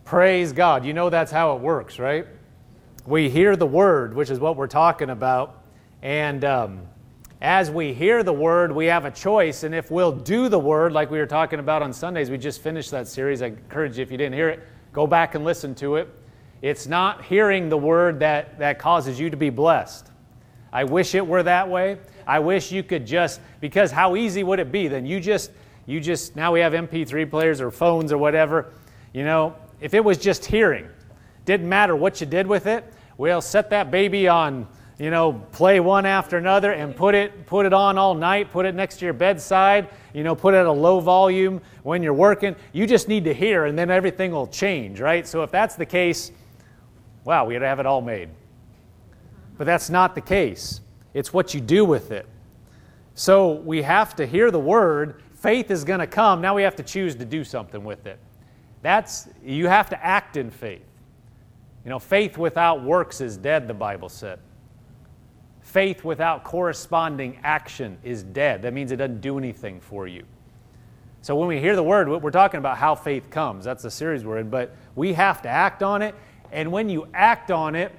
Praise God. You know that's how it works, right? We hear the Word, which is what we're talking about, and as we hear the Word, we have a choice, and if we'll do the Word, like we were talking about on Sundays, we just finished that series. I encourage you, if you didn't hear it, go back and listen to it. It's not hearing the Word that causes you to be blessed. I wish it were that way. I wish you could just, because how easy would it be? Then you just, now we have MP3 players or phones or whatever, you know, if it was just hearing, didn't matter what you did with it, well, set that baby on, you know, play one after another and put it on all night, put it next to your bedside, you know, put it at a low volume when you're working. You just need to hear and then everything will change, right? So if that's the case, wow, we'd have it all made. But that's not the case. It's what you do with it. So we have to hear the Word. Faith is going to come. Now we have to choose to do something with it. You have to act in faith. You know, faith without works is dead, the Bible said. Faith without corresponding action is dead. That means it doesn't do anything for you. So when we hear the Word, we're talking about how faith comes. That's the series we're in. But we have to act on it. And when you act on it,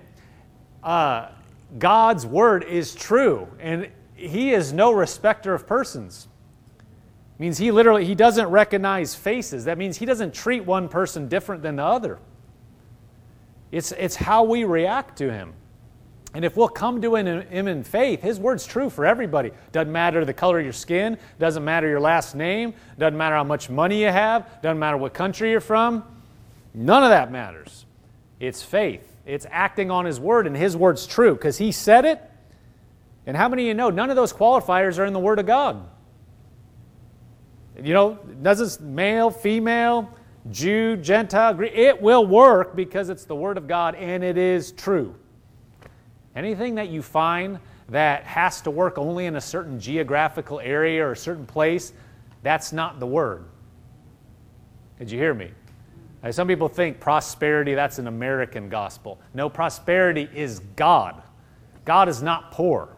God's Word is true. And He is no respecter of persons. It means He doesn't recognize faces. That means He doesn't treat one person different than the other. It's how we react to Him. And if we'll come to Him in faith, His Word's true for everybody. Doesn't matter the color of your skin, doesn't matter your last name, doesn't matter how much money you have, doesn't matter what country you're from. None of that matters. It's faith. It's acting on His Word, and His Word's true because He said it. And how many of you know none of those qualifiers are in the Word of God? You know, doesn't male, female, Jew, Gentile, Greek, it will work because it's the Word of God and it is true. Anything that you find that has to work only in a certain geographical area or a certain place, that's not the Word. Did you hear me? Some people think prosperity, that's an American gospel. No, prosperity is God. God is not poor.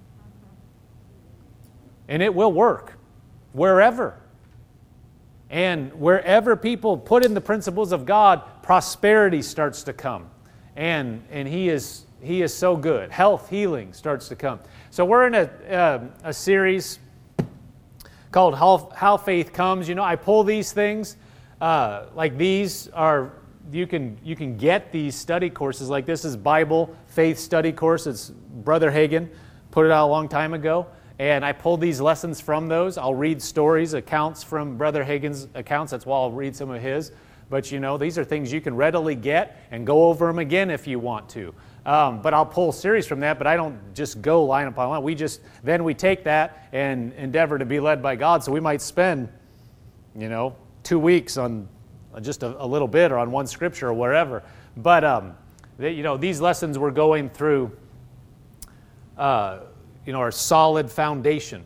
And it will work wherever. And wherever people put in the principles of God, prosperity starts to come. And He is so good. Health, healing starts to come. So we're in a series called How Faith Comes. You know, I pull these things. Like these are, you can get these study courses. Like this is Bible Faith Study Course. It's Brother Hagin put it out a long time ago. And I pulled these lessons from those. I'll read stories, accounts from Brother Hagin's accounts. That's why I'll read some of his. But you know, these are things you can readily get and go over them again if you want to. But I'll pull series from that, but I don't just go line upon line. Then we take that and endeavor to be led by God. So we might spend, you know, 2 weeks on just a little bit or on one scripture or wherever. But, you know, these lessons we're going through, you know, are solid foundation.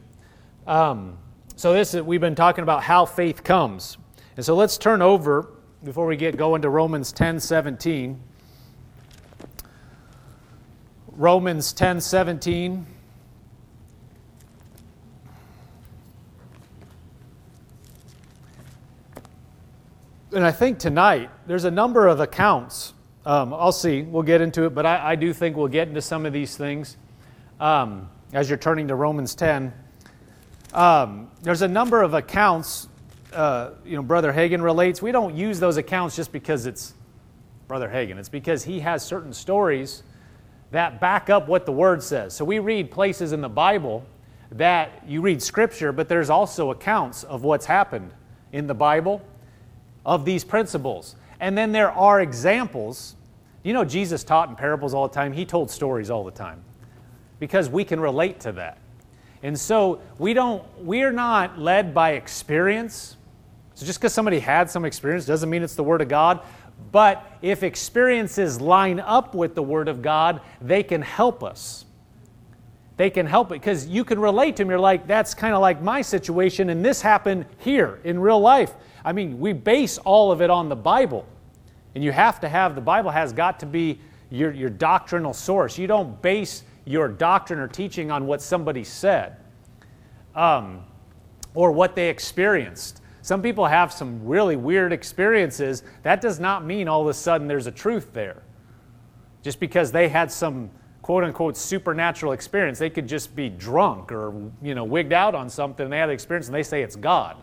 So we've been talking about how faith comes. And so let's turn over, before we get going, to Romans 10:17. Romans 10:17. And I think tonight, there's a number of accounts. I'll see. We'll get into it. But I do think we'll get into some of these things as you're turning to Romans 10. There's a number of accounts, you know, Brother Hagin relates. We don't use those accounts just because it's Brother Hagin. It's because he has certain stories that back up what the Word says. So we read places in the Bible that you read Scripture, but there's also accounts of what's happened in the Bible of these principles. And then there are examples. You know, Jesus taught in parables all the time. He told stories all the time because we can relate to that. And so we're not led by experience. So just because somebody had some experience doesn't mean it's the Word of God. But if experiences line up with the Word of God, they can help us. They can help it because you can relate to them. You're like, that's kind of like my situation, and this happened here in real life. I mean, we base all of it on the Bible. And you have to have, the Bible has got to be your doctrinal source. You don't base your doctrine or teaching on what somebody said or what they experienced. Some people have some really weird experiences. That does not mean all of a sudden there's a truth there. Just because they had some quote-unquote supernatural experience, they could just be drunk or, wigged out on something, and they had an experience and they say it's God.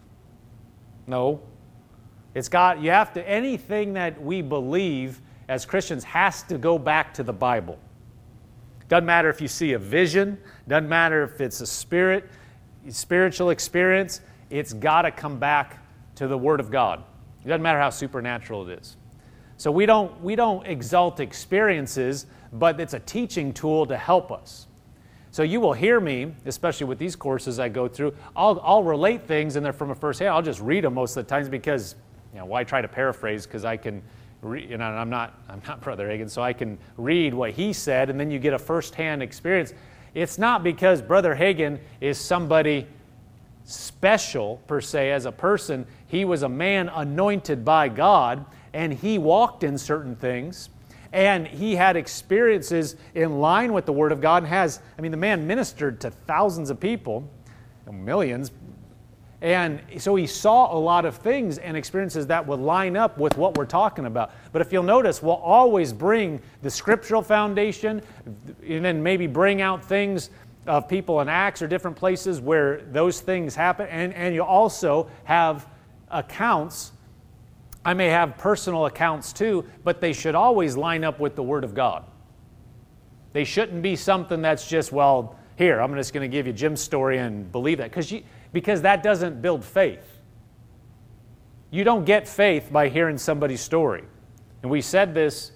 No. It's God. You have to, anything that we believe as Christians has to go back to the Bible. Doesn't matter if you see a vision, doesn't matter if it's a spiritual experience, it's got to come back to the Word of God. It doesn't matter how supernatural it is. So we don't exalt experiences, but it's a teaching tool to help us. So you will hear me, especially with these courses I go through, I'll relate things and they're from a first hand. I'll just read them most of the times because, why try to paraphrase? Because I can, I'm not Brother Hagin, so I can read what he said, and then you get a first-hand experience. It's not because Brother Hagin is somebody special, per se, as a person. He was a man anointed by God, and he walked in certain things, and he had experiences in line with the Word of God, and the man ministered to thousands of people, millions, and so he saw a lot of things and experiences that would line up with what we're talking about. But if you'll notice, we'll always bring the scriptural foundation, and then maybe bring out things of people in Acts or different places where those things happen, and you also have accounts. I may have personal accounts too, but they should always line up with the Word of God. They shouldn't be something that's just, here, I'm just going to give you Jim's story and believe that, because that doesn't build faith. You don't get faith by hearing somebody's story. And we said this,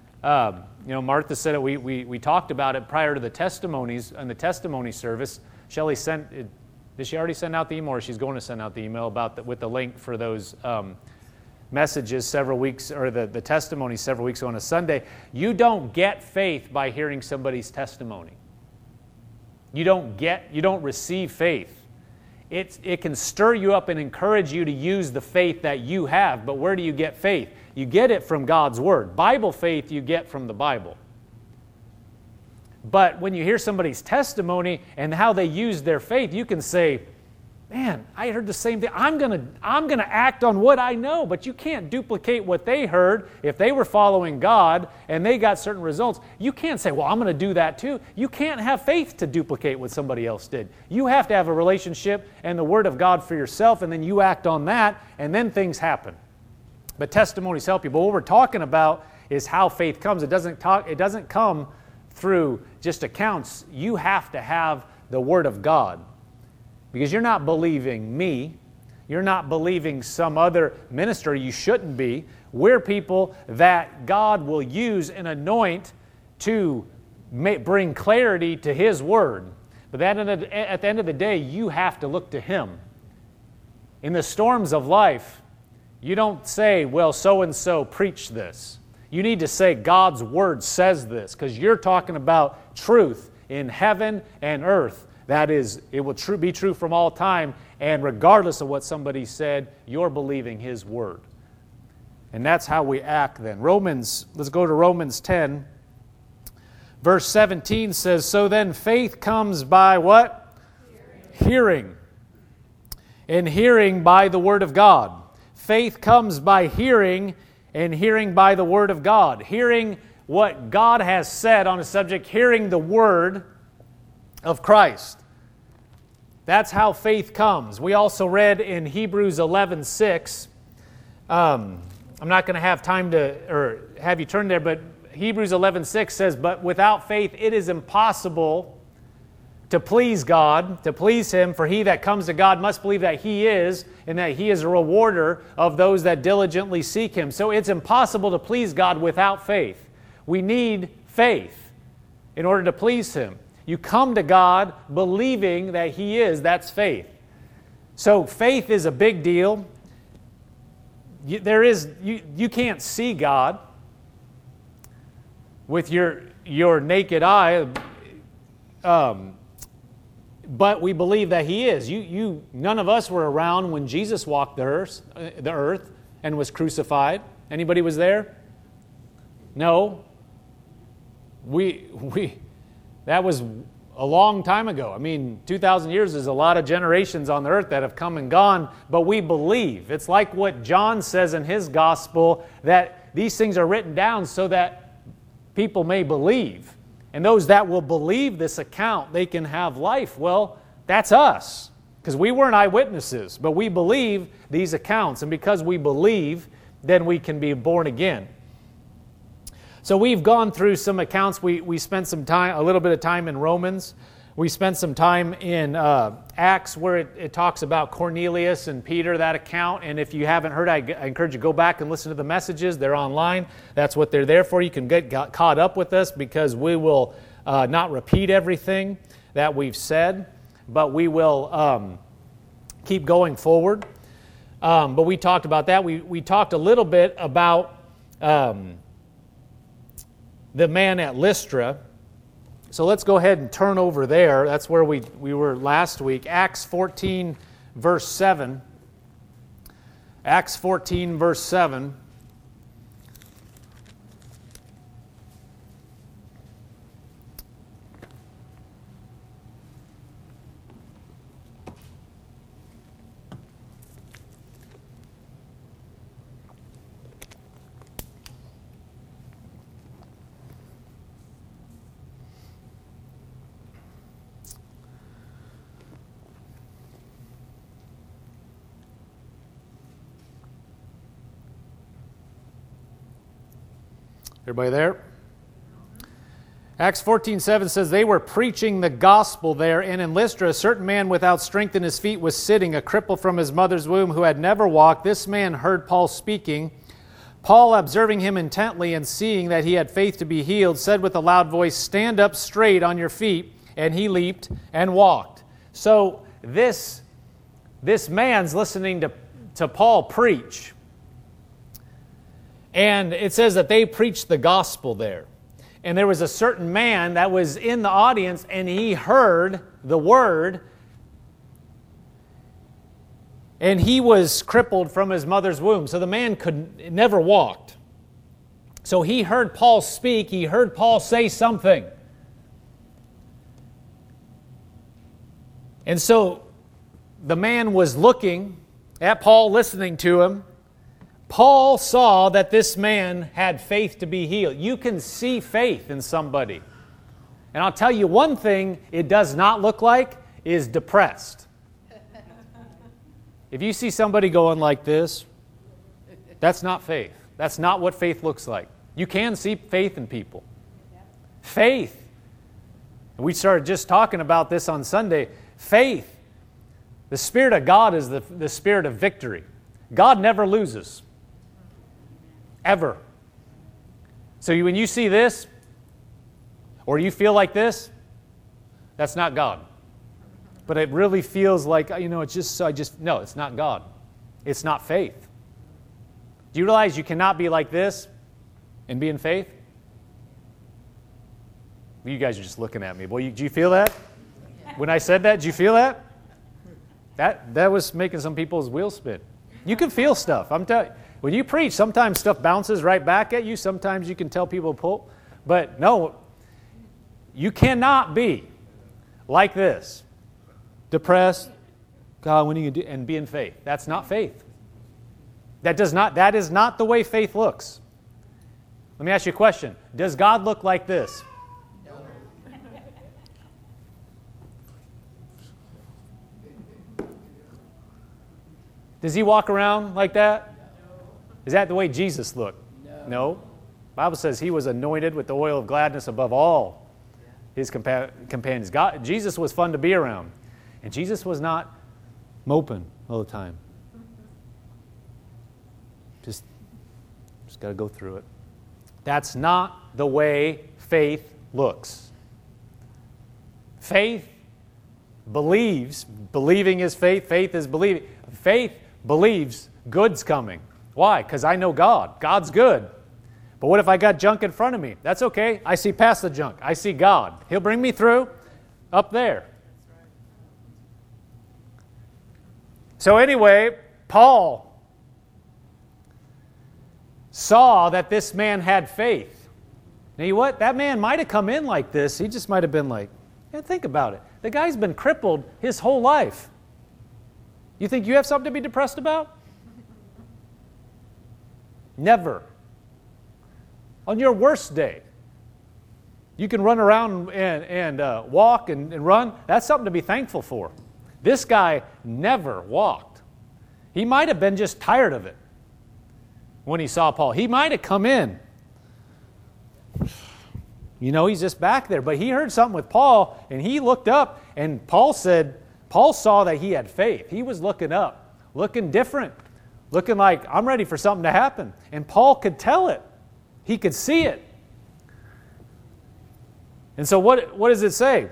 Martha said it, we talked about it prior to the testimonies and the testimony service. Shelley did she already send out the email, or she's going to send out the email with the link for those messages several weeks, or the testimony several weeks ago on a Sunday? You don't get faith by hearing somebody's testimony. You don't receive faith. It can stir you up and encourage you to use the faith that you have, but where do you get faith? You get it from God's Word. Bible faith you get from the Bible. But when you hear somebody's testimony and how they use their faith, you can say, man, I heard the same thing. I'm gonna act on what I know, but you can't duplicate what they heard. If they were following God and they got certain results, you can't say, I'm going to do that too. You can't have faith to duplicate what somebody else did. You have to have a relationship and the Word of God for yourself, and then you act on that, and then things happen. But testimonies help you. But what we're talking about is how faith comes. It doesn't come through just accounts. You have to have the Word of God. Because you're not believing me. You're not believing some other minister. You shouldn't be. We're people that God will use and anoint to bring clarity to His Word. But at the end of the day, you have to look to Him. In the storms of life, you don't say, so-and-so preached this. You need to say, God's Word says this, because you're talking about truth in heaven and earth. That is, it will be true from all time, and regardless of what somebody said, you're believing His Word. And that's how we act then. Let's go to Romans 10. Verse 17 says, so then faith comes by what? Hearing. And hearing by the Word of God. Faith comes by hearing, and hearing by the Word of God. Hearing what God has said on a subject, hearing the Word of Christ. That's how faith comes. We also read in Hebrews 11:6. I'm not going to have time or have you turn there, but Hebrews 11:6 says, but without faith it is impossible to please God, to please Him, for he that comes to God must believe that He is, and that He is a rewarder of those that diligently seek Him. So it's impossible to please God without faith. We need faith in order to please Him. You come to God believing that He is. That's faith. So faith is a big deal. You can't see God with your naked eye, but we believe that He is. None of us were around when Jesus walked the earth and was crucified. Anybody was there? No. That was a long time ago. I mean, 2,000 years is a lot of generations on the earth that have come and gone, but we believe. It's like what John says in his gospel, that these things are written down so that people may believe. And those that will believe this account, they can have life. Well, that's us, because we weren't eyewitnesses, but we believe these accounts. And because we believe, then we can be born again. So we've gone through some accounts. We spent some time, a little bit of time in Romans. We spent some time in Acts, where it talks about Cornelius and Peter, that account. And if you haven't heard, I encourage you to go back and listen to the messages. They're online. That's what they're there for. You can get caught up with us, because we will not repeat everything that we've said, but we will keep going forward. But we talked about that. We talked a little bit about the man at Lystra. So let's go ahead and turn over there. That's where we were last week. Acts 14, verse 7. Acts 14, verse 7. Everybody there? Acts 14:7 says, they were preaching the gospel there, and in Lystra a certain man without strength in his feet was sitting, a cripple from his mother's womb, who had never walked. This man heard Paul speaking. Paul, observing him intently and seeing that he had faith to be healed, said with a loud voice, stand up straight on your feet. And he leaped and walked. So this man's listening to Paul preach. And it says that they preached the gospel there. And there was a certain man that was in the audience, and he heard the word, and he was crippled from his mother's womb. So the man never walked. So he heard Paul speak. He heard Paul say something. And so the man was looking at Paul, listening to him. Paul saw that this man had faith to be healed. You can see faith in somebody. And I'll tell you one thing it does not look like is depressed. If you see somebody going like this, that's not faith. That's not what faith looks like. You can see faith in people. Faith. We started just talking about this on Sunday. Faith. The Spirit of God is the Spirit of victory. God never loses. Ever. So when you see this, or you feel like this, that's not God. But it really feels like, no, it's not God. It's not faith. Do you realize you cannot be like this and be in faith? You guys are just looking at me. Boy, do you feel that? When I said that, did you feel that? That was making some people's wheels spin. You can feel stuff. I'm telling you. When you preach, sometimes stuff bounces right back at you. Sometimes you can tell people to pull. But no, you cannot be like this. Depressed. God, when are you going to do? And be in faith. That's not faith. That is not the way faith looks. Let me ask you a question. Does God look like this? No. Does he walk around like that? Is that the way Jesus looked? No. The Bible says he was anointed with the oil of gladness above all his companions. Jesus was fun to be around. And Jesus was not moping all the time. Just got to go through it. That's not the way faith looks. Faith believes. Believing is faith. Faith is believing. Faith believes good's coming. Why? Because I know God. God's good. But what if I got junk in front of me? That's okay. I see past the junk. I see God. He'll bring me through up there. So anyway, Paul saw that this man had faith. Now, you know what? That man might have come in like this. He just might have been like, And think about it. The guy's been crippled his whole life. You think you have something to be depressed about? Never. On your worst day, you can run around and walk and run. That's something to be thankful for. This guy never walked. He might have been just tired of it when he saw Paul. He might have come in. You know, he's just back there. But he heard something with Paul, and he looked up, and Paul saw that he had faith. He was looking up, looking different, looking like, I'm ready for something to happen. And Paul could tell it. He could see it. And so what does it say? It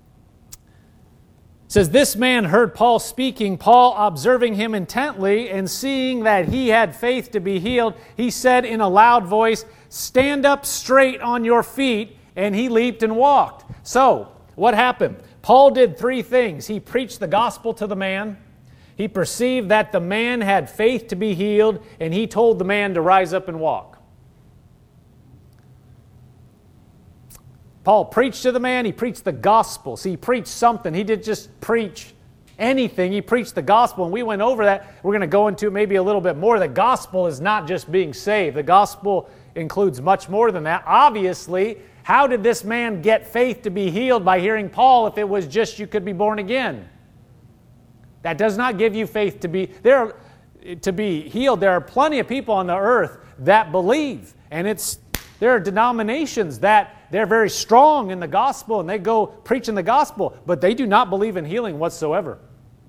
says, this man heard Paul speaking. Paul, observing him intently and seeing that he had faith to be healed, he said in a loud voice, stand up straight on your feet. And he leaped and walked. So, what happened? Paul did three things. He preached the gospel to the man. He perceived that the man had faith to be healed, and he told the man to rise up and walk. Paul preached to the man. He preached the gospel. See, he preached something. He didn't just preach anything. He preached the gospel, and we went over that. We're going to go into maybe a little bit more. The gospel is not just being saved. The gospel includes much more than that. Obviously, how did this man get faith to be healed by hearing Paul if it was just you could be born again? That does not give you faith to be healed. There are plenty of people on the earth that believe, and there are denominations that they're very strong in the gospel and they go preaching the gospel, but they do not believe in healing whatsoever.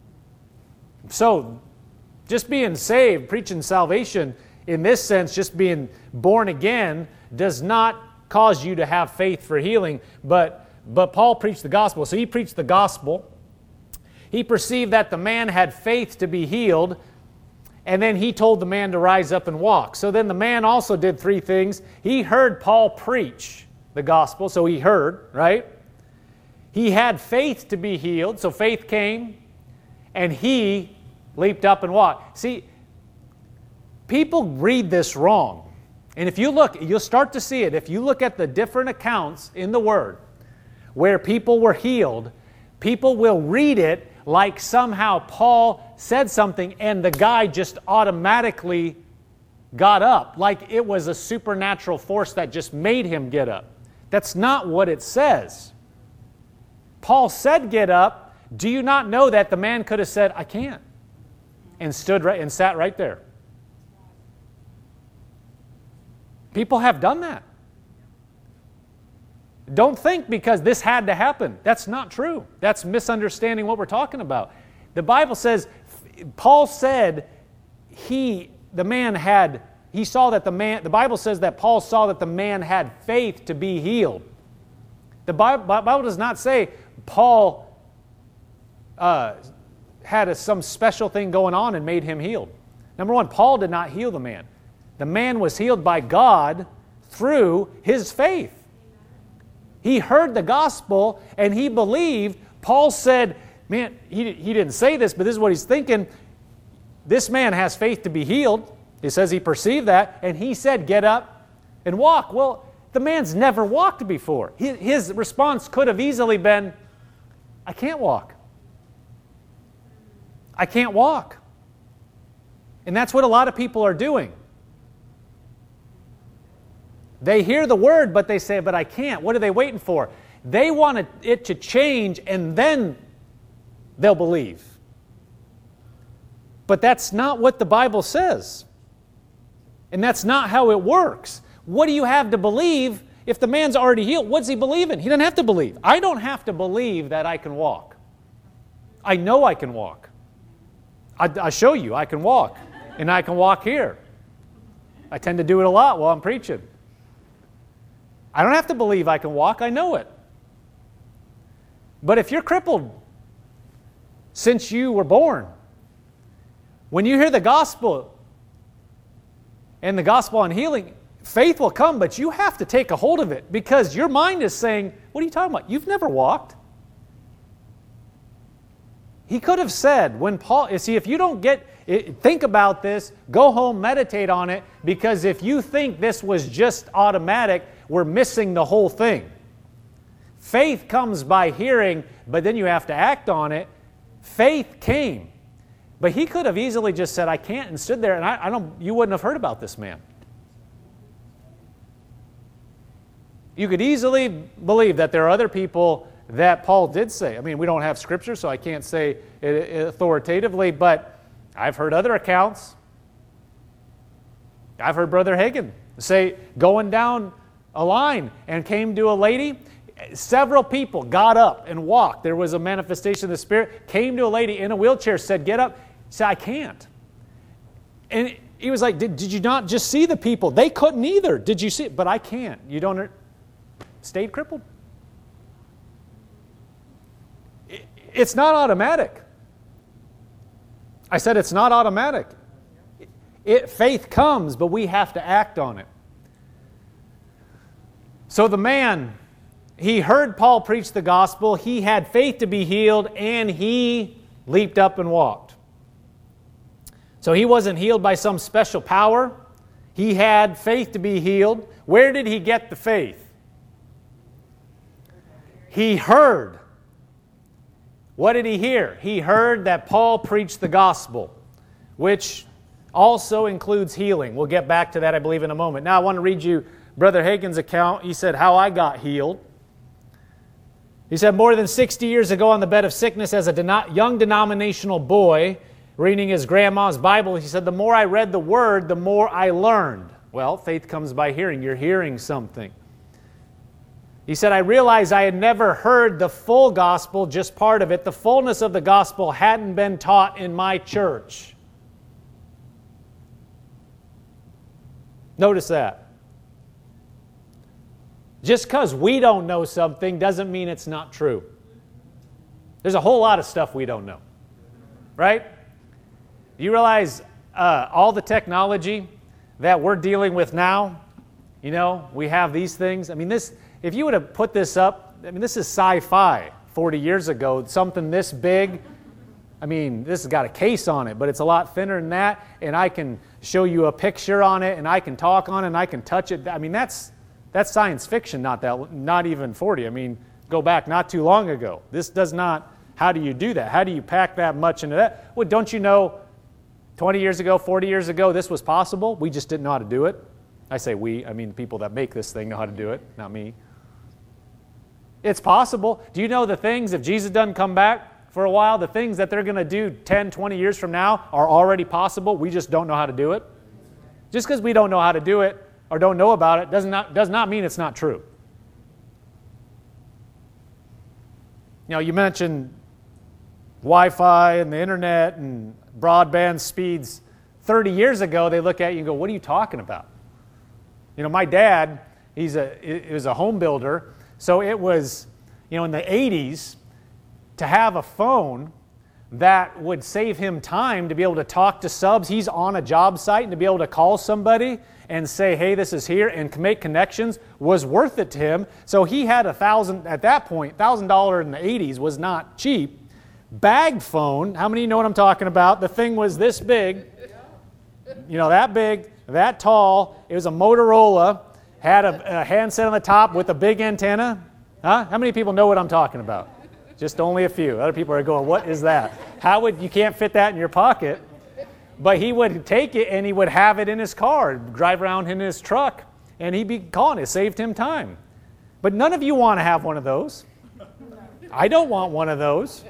So, just being saved, preaching salvation, in this sense, just being born again, does not cause you to have faith for healing, but Paul preached the gospel. So he preached the gospel. He perceived that the man had faith to be healed, and then he told the man to rise up and walk. So then the man also did three things. He heard Paul preach the gospel, so he heard, right? He had faith to be healed, so faith came, and he leaped up and walked. See, people read this wrong. And if you look, you'll start to see it. If you look at the different accounts in the Word where people were healed, people will read it like somehow Paul said something and the guy just automatically got up, like it was a supernatural force that just made him get up. That's not what it says. Paul said get up. Do you not know that the man could have said, I can't, and stood right and sat right there? People have done that. Don't think because this had to happen. That's not true. That's misunderstanding what we're talking about. The Bible says, Paul said the Bible says that Paul saw that the man had faith to be healed. The Bible does not say Paul had some special thing going on and made him healed. Number one, Paul did not heal the man. The man was healed by God through his faith. He heard the gospel and he believed. Paul said, man, he didn't say this, but this is what he's thinking. This man has faith to be healed. He says he perceived that, and he said, get up and walk. Well, the man's never walked before. His response could have easily been, I can't walk. I can't walk. And that's what a lot of people are doing. They hear the word, but they say, but I can't. What are they waiting for? They want it to change, and then they'll believe. But that's not what the Bible says. And that's not how it works. What do you have to believe if the man's already healed? What's he believing? He doesn't have to believe. I don't have to believe that I can walk. I know I can walk. I show you I can walk. And I can walk here. I tend to do it a lot while I'm preaching. I don't have to believe I can walk. I know it. But if you're crippled since you were born, when you hear the gospel and the gospel on healing, faith will come, but you have to take a hold of it because your mind is saying, what are you talking about? You've never walked. He could have said, when Paul, see, if you don't think about this, go home, meditate on it, because if you think this was just automatic, we're missing the whole thing. Faith comes by hearing, but then you have to act on it. Faith came. But he could have easily just said, I can't, and stood there, and you wouldn't have heard about this man. You could easily believe that there are other people that Paul did say. I mean, we don't have scripture, so I can't say it authoritatively, but I've heard other accounts. I've heard Brother Hagin say, going down a line and came to a lady. Several people got up and walked. There was a manifestation of the Spirit. Came to a lady in a wheelchair, said, get up. He said, I can't. And he was like, did you not just see the people? They couldn't either. Did you see it? But I can't. You don't... Stayed crippled. It's not automatic. I said it's not automatic. Faith comes, but we have to act on it. So the man, he heard Paul preach the gospel, he had faith to be healed, and he leaped up and walked. So he wasn't healed by some special power. He had faith to be healed. Where did he get the faith? He heard. What did he hear? He heard that Paul preached the gospel, which also includes healing. We'll get back to that, I believe, in a moment. Now I want to read you Brother Hagin's account. He said, how I got healed. He said, more than 60 years ago on the bed of sickness as a young denominational boy, reading his grandma's Bible, he said, the more I read the Word, the more I learned. Well, faith comes by hearing. You're hearing something. He said, I realized I had never heard the full gospel, just part of it. The fullness of the gospel hadn't been taught in my church. Notice that. Just because we don't know something doesn't mean it's not true. There's a whole lot of stuff we don't know. Right? You realize all the technology that we're dealing with now, you know, we have these things. I mean, if you would have put this up, I mean, this is sci-fi 40 years ago, something this big. I mean, this has got a case on it, but it's a lot thinner than that, and I can show you a picture on it, and I can talk on it, and I can touch it. I mean, that's science fiction, not even 40. I mean, go back not too long ago. This does not, how do you do that? How do you pack that much into that? Well, don't you know 20 years ago, 40 years ago, this was possible? We just didn't know how to do it. I say we, I mean the people that make this thing know how to do it, not me. It's possible. Do you know the things, if Jesus doesn't come back for a while, the things that they're going to do 10, 20 years from now are already possible? We just don't know how to do it. Just because we don't know how to do it or don't know about it does not mean it's not true. You know, you mentioned Wi-Fi and the internet and broadband speeds. 30 years ago, they look at you and go, what are you talking about? You know, my dad, he was a home builder. So it was, you know, in the 80s, to have a phone that would save him time to be able to talk to subs. He's on a job site, and to be able to call somebody and say, hey, this is here, and make connections was worth it to him. So he had at that point, $1,000 in the 80s was not cheap. Bag phone, how many of you know what I'm talking about? The thing was this big, you know, that big, that tall. It was a Motorola. Had a handset on the top with a big antenna. Huh? How many people know what I'm talking about? Just only a few. Other people are going, what is that? You can't fit that in your pocket. But he would take it and he would have it in his car, drive around in his truck, and he'd be calling. It saved him time. But none of you want to have one of those. I don't want one of those.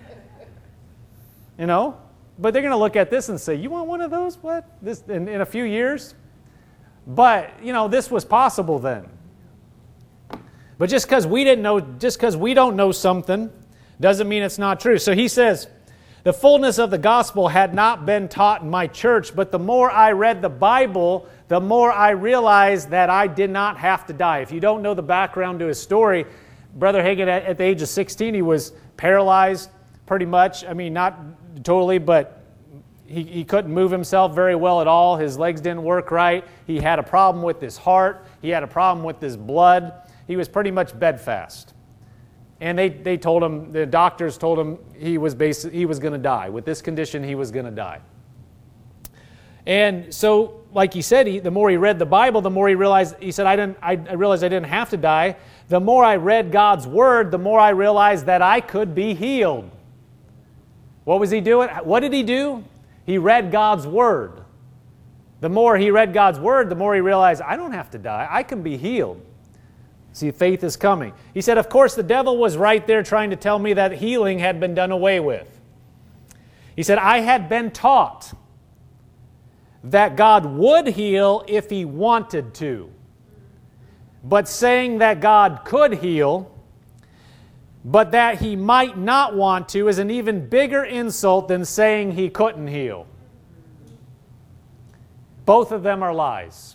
You know? But they're going to look at this and say, you want one of those? What? This in a few years? But, you know, this was possible then. But just because we don't know something doesn't mean it's not true. So he says, the fullness of the gospel had not been taught in my church, but the more I read the Bible, the more I realized that I did not have to die. If you don't know the background to his story, Brother Hagin, at the age of 16, he was paralyzed pretty much. I mean, not totally, but he couldn't move himself very well at all. His legs didn't work right. He had a problem with his heart. He had a problem with his blood. He was pretty much bedfast. And they told him, the doctors told him he was going to die. With this condition, he was going to die. And so, like he said, the more he read the Bible, the more he realized, he said, I realized I didn't have to die. The more I read God's Word, the more I realized that I could be healed. What was he doing? What did he do? He read God's Word. The more he read God's Word, the more he realized, I don't have to die. I can be healed. See, faith is coming. He said, of course, the devil was right there trying to tell me that healing had been done away with. He said, I had been taught that God would heal if He wanted to. But saying that God could heal, but that He might not want to, is an even bigger insult than saying He couldn't heal. Both of them are lies.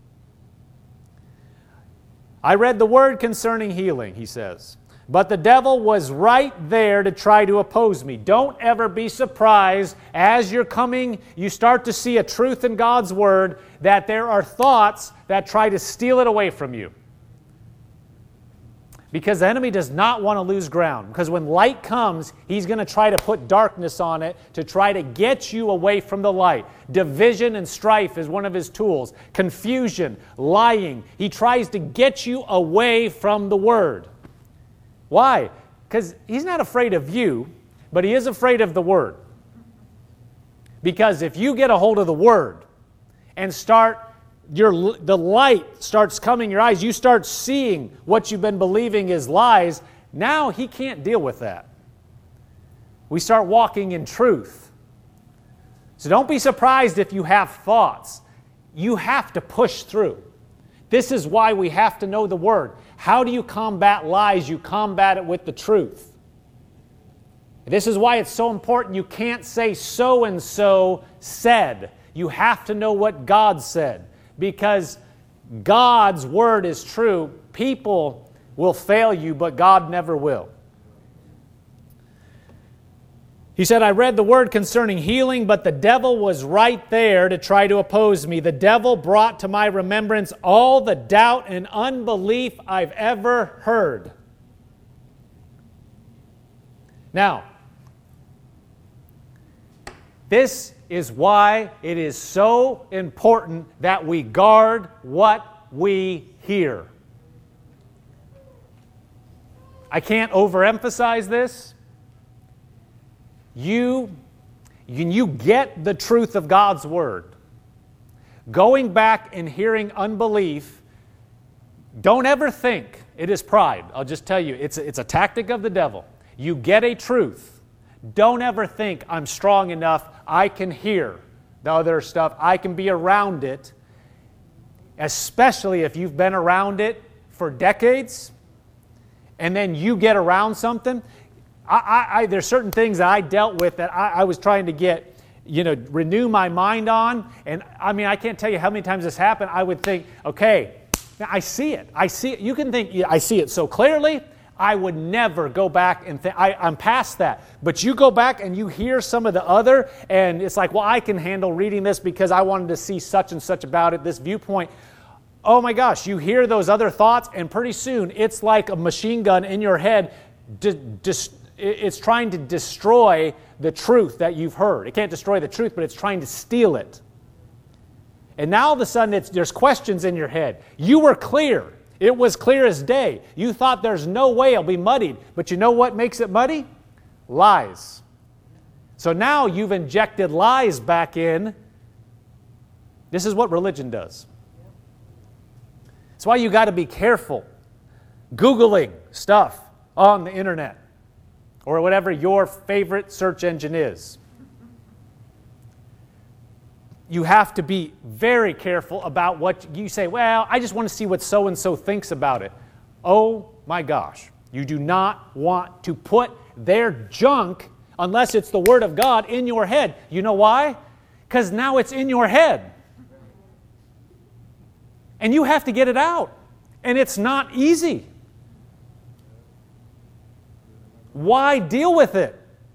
I read the Word concerning healing, he says. But the devil was right there to try to oppose me. Don't ever be surprised as you're coming, you start to see a truth in God's Word, that there are thoughts that try to steal it away from you. Because the enemy does not want to lose ground. Because when light comes, he's going to try to put darkness on it to try to get you away from the light. Division and strife is one of his tools. Confusion, lying. He tries to get you away from the Word. Why? Because he's not afraid of you, but he is afraid of the Word. Because if you get a hold of the Word and the light starts coming in your eyes, you start seeing what you've been believing is lies, now he can't deal with that. We start walking in truth. So don't be surprised if you have thoughts. You have to push through. This is why we have to know the Word. How do you combat lies? You combat it with the truth. This is why it's so important. You can't say so-and-so said. You have to know what God said. Because God's Word is true. People will fail you, but God never will. He said, I read the Word concerning healing, but the devil was right there to try to oppose me. The devil brought to my remembrance all the doubt and unbelief I've ever heard. Now, this is why it is so important that we guard what we hear. I can't overemphasize this. You get the truth of God's Word. Going back and hearing unbelief, don't ever think it is pride. I'll just tell you, it's a tactic of the devil. You get a truth. Don't ever think I'm strong enough, I can hear the other stuff, I can be around it, especially if you've been around it for decades, and then you get around something. There's certain things that I dealt with that I was trying to renew my mind on. And I mean, I can't tell you how many times this happened. I would think, okay, I see it. I see it. You can think, I see it so clearly. I would never go back and think, I'm past that. But you go back and you hear some of the other, and it's like, well, I can handle reading this because I wanted to see such and such about it, this viewpoint. Oh my gosh, you hear those other thoughts, and pretty soon it's like a machine gun in your head. It's trying to destroy the truth that you've heard. It can't destroy the truth, but it's trying to steal it. And now all of a sudden there's questions in your head. You were clear. It was clear as day. You thought there's no way it'll be muddied. But you know what makes it muddy? Lies. So now you've injected lies back in. This is what religion does. That's why you got to be careful Googling stuff on the internet or whatever your favorite search engine is. You have to be very careful about what you say. Well, I just want to see what so-and-so thinks about it. Oh my gosh. You do not want to put their junk, unless it's the Word of God, in your head. You know why? Because now it's in your head. And you have to get it out. And it's not easy. Why deal with it?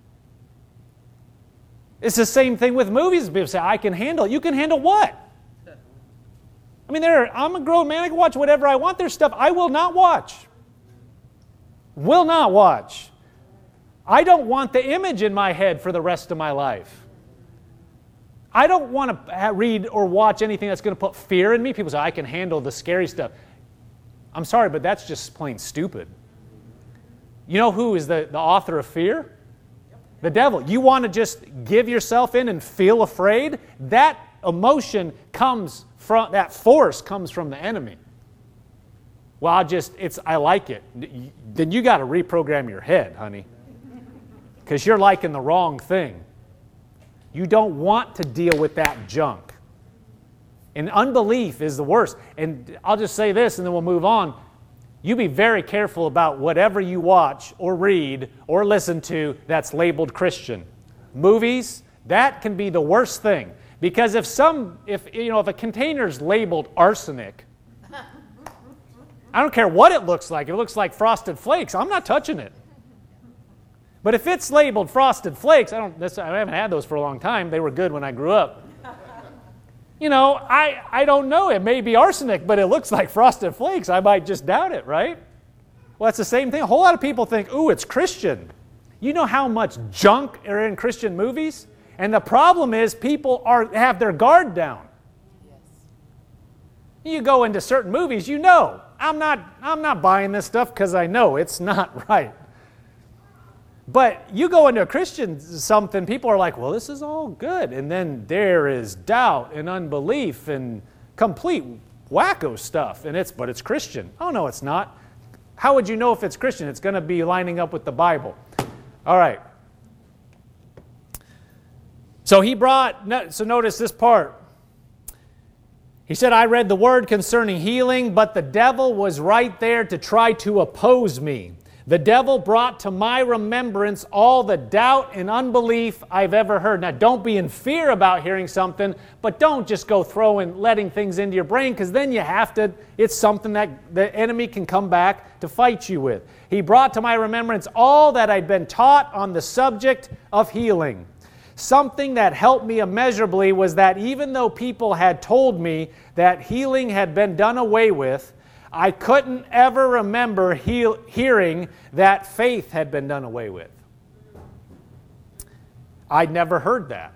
It's the same thing with movies. People say, I can handle it. You can handle what? I mean, I'm a grown man. I can watch whatever I want. There's stuff I will not watch. Will not watch. I don't want the image in my head for the rest of my life. I don't want to read or watch anything that's going to put fear in me. People say, I can handle the scary stuff. I'm sorry, but that's just plain stupid. You know who is the author of fear? The devil. You want to just give yourself in and feel afraid? That emotion comes from, that force comes from the enemy. Well, I like it. Then you got to reprogram your head, honey. Because you're liking the wrong thing. You don't want to deal with that junk. And unbelief is the worst. And I'll just say this and then we'll move on. You be very careful about whatever you watch or read or listen to that's labeled Christian. Movies, that can be the worst thing. Because if a container's labeled arsenic, I don't care what it looks like. If it looks like Frosted Flakes, I'm not touching it. But if it's labeled Frosted Flakes, I haven't had those for a long time. They were good when I grew up. I don't know. It may be arsenic, but it looks like Frosted Flakes. I might just doubt it, right? Well, it's the same thing. A whole lot of people think, ooh, it's Christian. You know how much junk are in Christian movies? And the problem is people have their guard down. You go into certain movies, I'm not buying this stuff because I know it's not right. But you go into a Christian something, people are like, well, this is all good. And then there is doubt and unbelief and complete wacko stuff. But it's Christian. Oh, no, it's not. How would you know if it's Christian? It's going to be lining up with the Bible. All right. So notice this part. He said, I read the word concerning healing, but the devil was right there to try to oppose me. The devil brought to my remembrance all the doubt and unbelief I've ever heard. Now, don't be in fear about hearing something, but don't just go letting things into your brain, because then it's something that the enemy can come back to fight you with. He brought to my remembrance all that I'd been taught on the subject of healing. Something that helped me immeasurably was that even though people had told me that healing had been done away with, I couldn't ever remember hearing that faith had been done away with. I'd never heard that.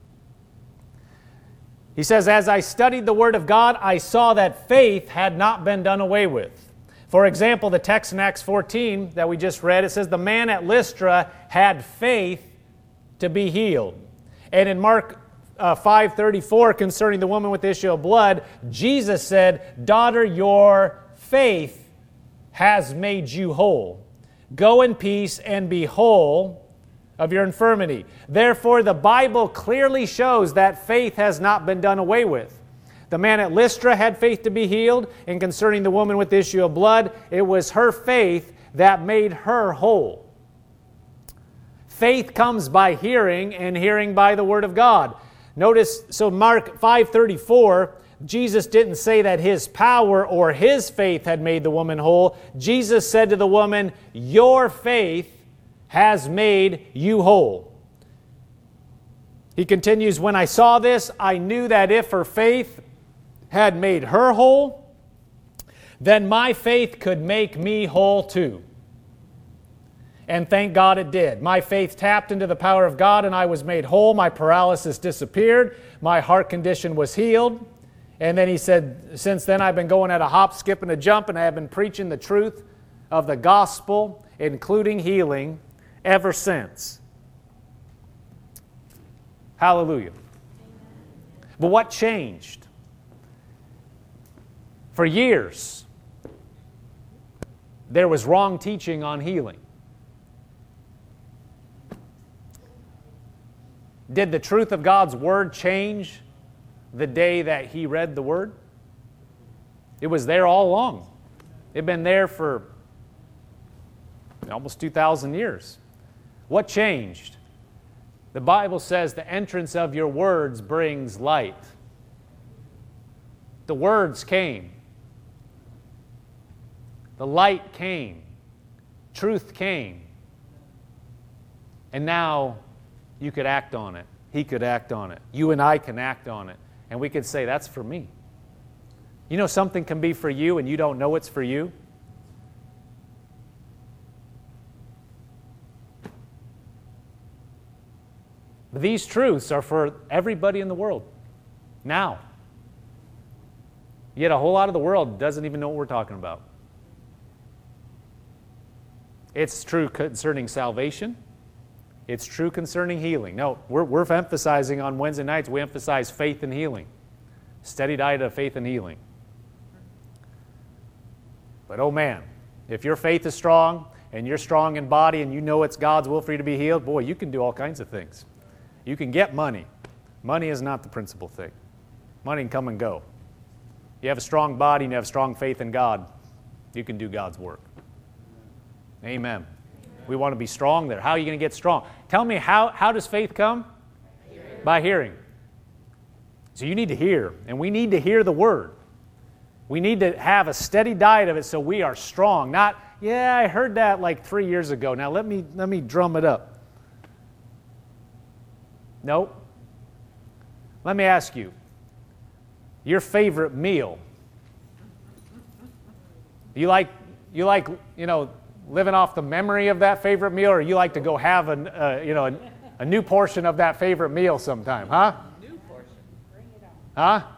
He says, as I studied the Word of God, I saw that faith had not been done away with. For example, the text in Acts 14 that we just read, it says, the man at Lystra had faith to be healed. And in Mark 5:34, concerning the woman with the issue of blood, Jesus said, daughter, your faith has made you whole. Go in peace and be whole of your infirmity. Therefore, the Bible clearly shows that faith has not been done away with. The man at Lystra had faith to be healed, and concerning the woman with the issue of blood, it was her faith that made her whole. Faith comes by hearing, and hearing by the Word of God. Notice, so Mark 5:34, Jesus didn't say that his power or his faith had made the woman whole. Jesus said to the woman, your faith has made you whole. He continues, when I saw this, I knew that if her faith had made her whole, then my faith could make me whole too. And thank God it did. My faith tapped into the power of God and I was made whole. My paralysis disappeared. My heart condition was healed. And then he said, since then I've been going at a hop, skip, and a jump, and I have been preaching the truth of the gospel, including healing, ever since. Hallelujah. But what changed? For years, there was wrong teaching on healing. Did the truth of God's Word change the day that he read the Word? It was there all along. It had been there for almost 2,000 years. What changed? The Bible says the entrance of your words brings light. The words came. The light came. Truth came. And now you could act on it. He could act on it. You and I can act on it. And we could say, that's for me. You know, something can be for you and you don't know it's for you. But these truths are for everybody in the world now. Yet a whole lot of the world doesn't even know what we're talking about. It's true concerning salvation. It's true concerning healing. No, we're emphasizing on Wednesday nights, we emphasize faith and healing. Steady diet of faith and healing. But oh man, if your faith is strong and you're strong in body and you know it's God's will for you to be healed, boy, you can do all kinds of things. You can get money. Money is not the principal thing. Money can come and go. You have a strong body and you have strong faith in God, you can do God's work. Amen. We want to be strong there. How are you going to get strong? Tell me, how does faith come? By hearing. So you need to hear, and we need to hear the Word. We need to have a steady diet of it so we are strong. Not, yeah, I heard that like 3 years ago. Now let me drum it up. Nope. Let me ask you, your favorite meal. You like, living off the memory of that favorite meal, or you like to go have a new portion of that favorite meal sometime, huh? New portion. Bring it on. Huh?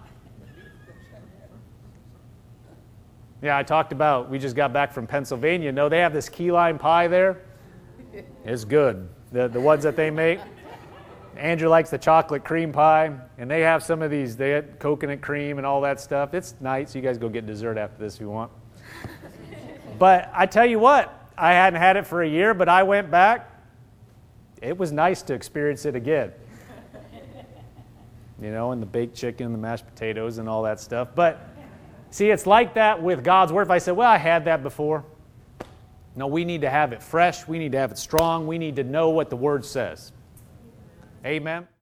Yeah, I talked about, we just got back from Pennsylvania. No, they have this key lime pie there. It's good. The ones that they make. Andrew likes the chocolate cream pie, and they have some of these, they had coconut cream and all that stuff. It's nice. You guys go get dessert after this if you want. But I tell you what, I hadn't had it for a year, but I went back. It was nice to experience it again. And the baked chicken, the mashed potatoes, and all that stuff. But see, it's like that with God's Word. If I say, well, I had that before. No, we need to have it fresh. We need to have it strong. We need to know what the Word says. Amen.